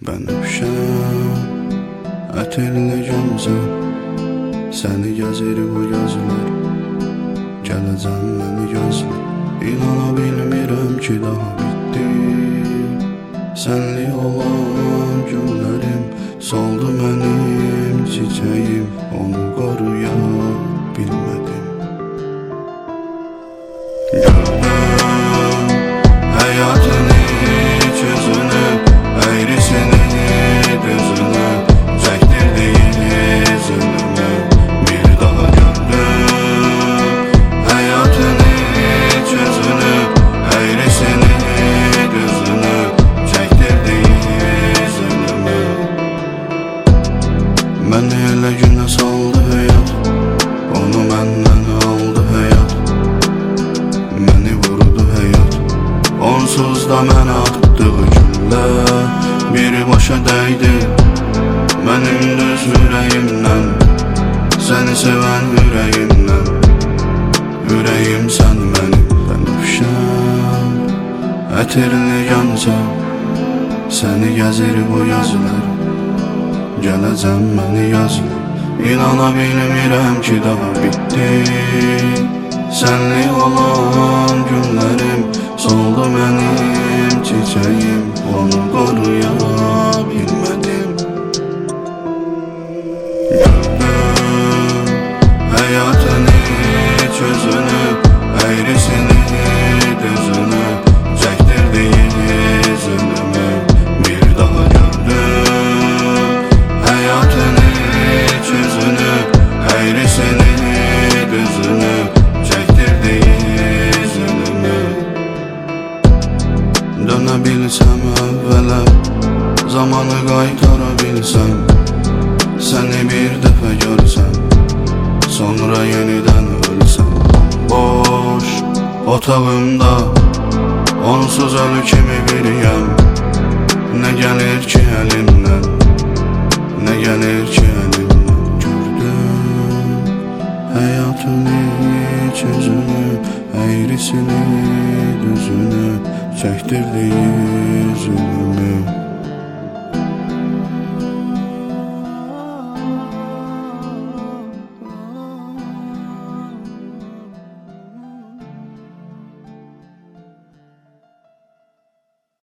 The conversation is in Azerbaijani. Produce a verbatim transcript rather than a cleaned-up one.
Bənövşəm, ətirli gömzəm, səni gəzir bu gözlər. Gələcəm məni gözlə, inana bilmirəm ki daha bitdi. Sənli olan günlərim, soldu mənim çiçəyim, onu qoruya bilmədim. Gördüm həyatın iç yüzünü, əyrisini, düzünü, çəkdirdiyi zülmü bir daha gördüm. Həyatın iç yüzünü, əyrisini, düzünü, çəkdirdiyi zülmü. Məni elə günə saldı həyat, onu məndən aldı həyat. Məni vurdu həyat, onsuz da mənə atdığı güllər bir başa dəydi mənim düz ürəyimdən, səni sevən ürəyimdən. Ürəyim sən mənim bənövşəm, ətirli gəncəm, səni gəzir bu yazılar. Gələcəm məni yazla, inana bilmirəm ki daha bitdi. Sənli olan günlərim, soldu mənim çiçəyim, onu qoruya bilmədim. Gördüm həyatın iç yüzünü, əyrisini, düzünü, çəkdirdiyi zülmü bir daha gördüm. Həyatın iç yüzünü, əyrisini, düzünü, çəkdirdiyi zülmü. Dönə bilsəm əvvələ, zamanı qaytara bilsəm, səni bir dəfə görsəm, sonra yenidən ölsəm. Boş otağımda, onsuz ölü kimi biriyəm. Nə gəlir ki əlimdən, nə gəlir ki əlimdən. Gördüm həyatın iç yüzünü, əyrisini, düzünü, çəkdirdiyi zülmü.